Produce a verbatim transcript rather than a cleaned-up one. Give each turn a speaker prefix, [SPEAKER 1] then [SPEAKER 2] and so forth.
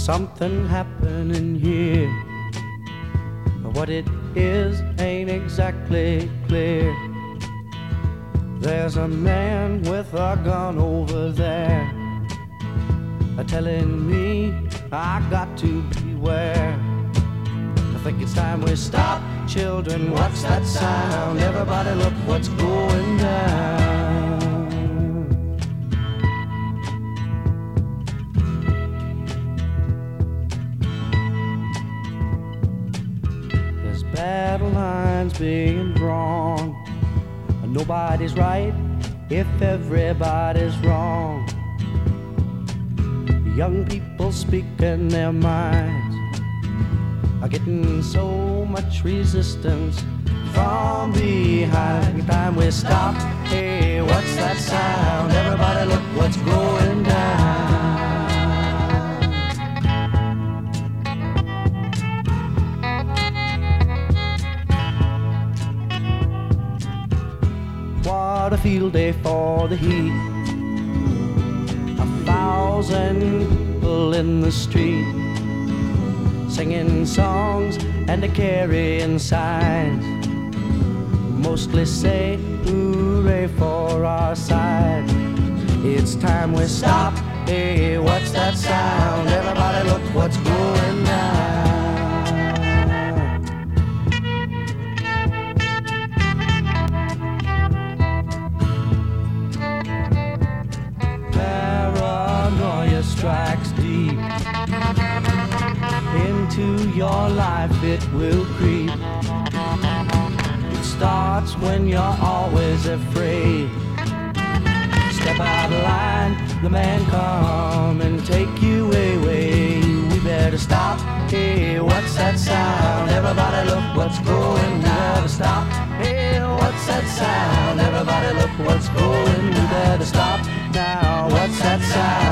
[SPEAKER 1] something happening here. What it is ain't exactly clear. There's a man with a gun over there, telling me I got to beware. I think it's time we stop. Children, what's that sound? Everybody look what's going down. There's battle lines being drawn. Nobody's right if everybody's wrong. Young people speaking their minds are getting so much resistance from behind. Time we stop. Hey, what's that sound? Everybody look what's going down. What a field day for the heat. A thousand people in the street, singing songs and a carrying signs, mostly say hooray for our side. It's time we stop. Hey, what's that sound? Everybody look what's going down. Paranoia strikes deep into your life, it will creep. It starts when you're always afraid. Step out of line, the man come and take you away. We better stop. Hey, what's that sound? Everybody look what's going. We better stop. Hey, what's that sound? Everybody look what's going. We better stop now. What's that sound?